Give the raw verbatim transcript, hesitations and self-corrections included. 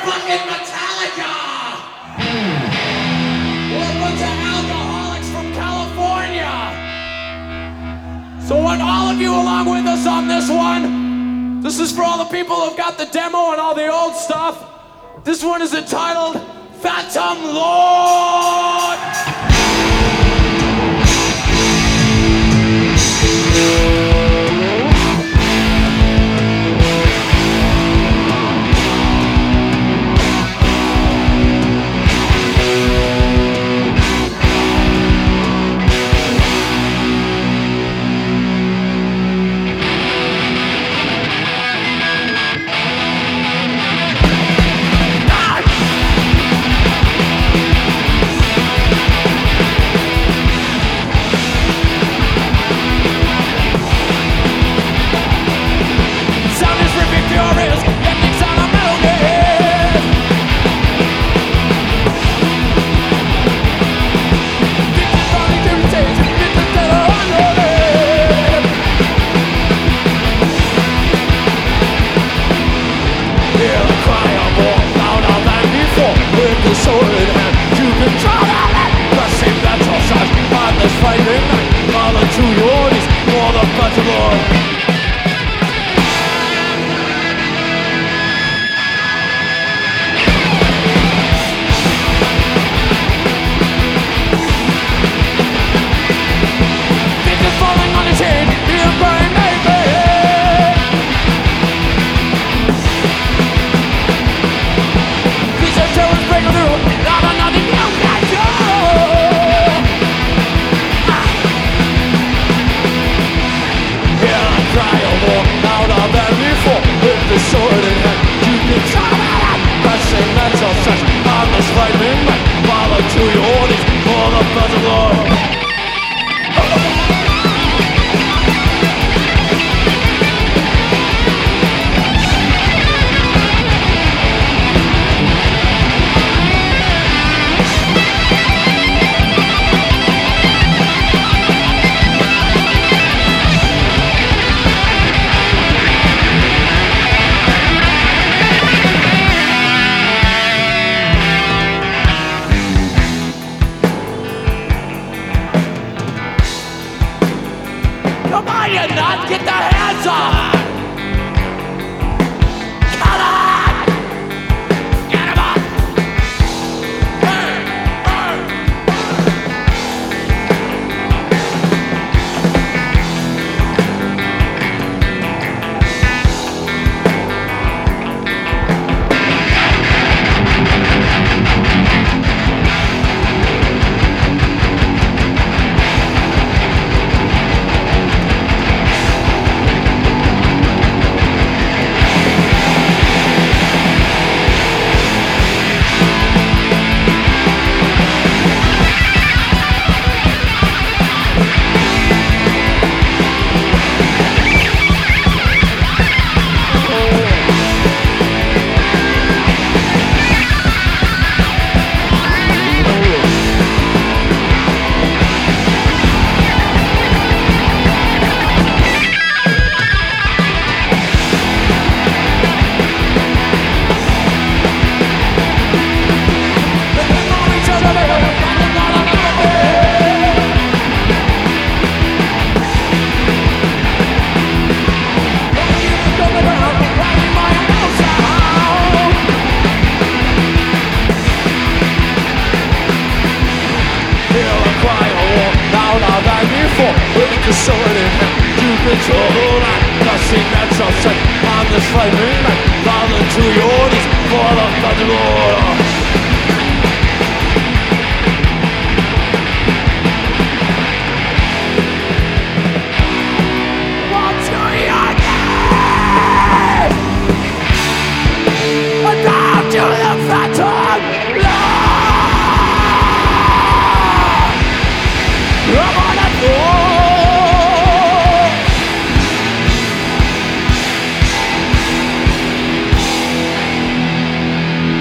fucking Metallica! We're a bunch of alcoholics from California! So want all of you along with us on this one? This is for all the people who've got the demo and all the old stuff. This one is entitled Phantom Lord! Come on, you nuts! Get the hands up! Come on! Get him up! Burn! Burn! The sword in hand, you control the light. Nothing that's upset on this flaming night. Falling to your knees for the blood of the Lord.